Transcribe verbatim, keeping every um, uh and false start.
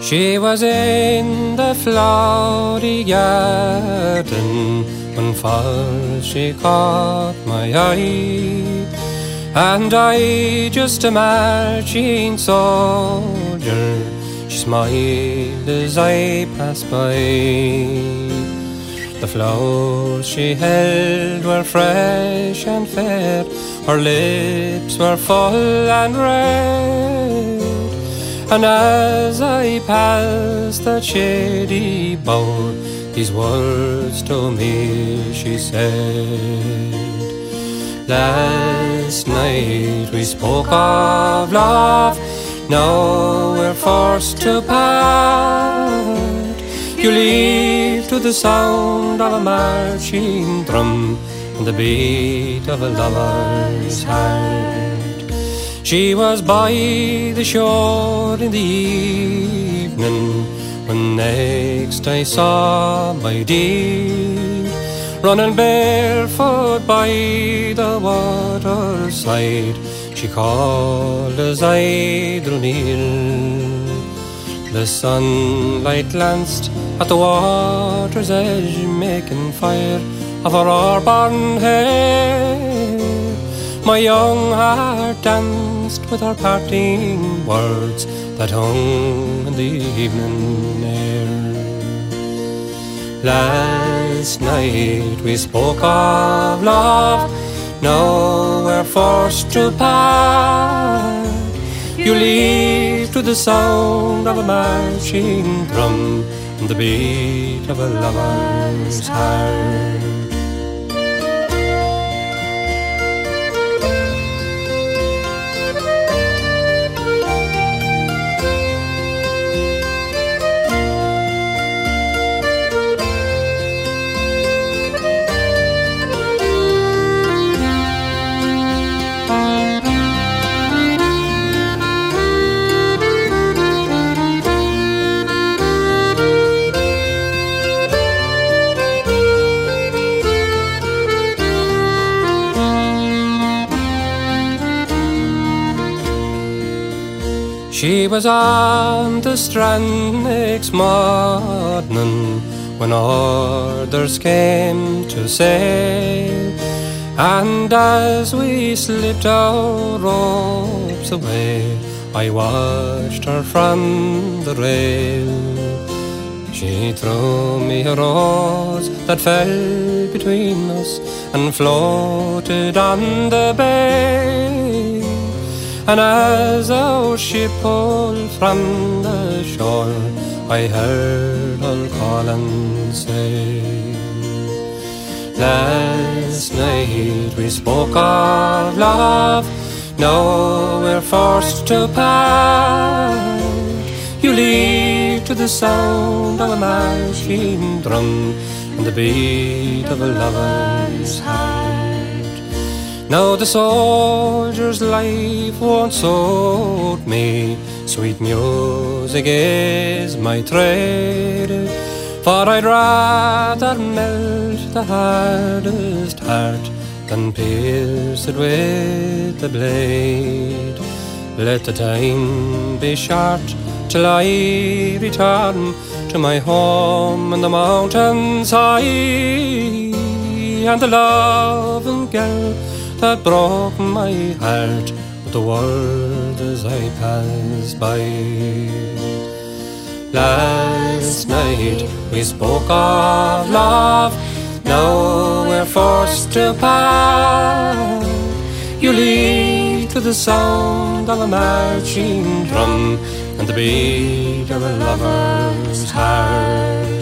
She was in the flowery garden when fall she caught my eye, and I, just a marching soldier, she smiled as I passed by. The flowers she held were fresh and fair, her lips were full and red, and as I passed that shady bower, these words to me she said. Last night we spoke of love, now we're forced to part. You leave to the sound of a marching drum and the beat of a lover's heart. She was by the shore in the evening when next I saw my dear, running barefoot by the waterside. She called as I drew near. The sunlight glanced at the water's edge, making fire of her auburn hair. My young heart danced with her parting words that hung in the evening air. Last night we spoke of love, now we're forced to part. You leave to the sound of a marching drum and the beat of a lover's heart. She was on the strand next morning when orders came to sail, and as we slipped our ropes away, I watched her from the rail. She threw me a rose that fell between us and floated on the bay, and as our ship pulled from the shore, I heard her call and say, last night we spoke of love, now we're forced to part. You leave to the sound of a marching drum and the beat of a lover's heart. Now the soldier's life won't suit me, sweet music is my trade, for I'd rather melt the hardest heart than pierce it with the blade. Let the time be short till I return to my home in the mountainside, and the loving girl that broke my heart with the world as I passed by. Last night we spoke of love, now we're forced to part. You leave to the sound of a marching drum and the beat of a lover's heart.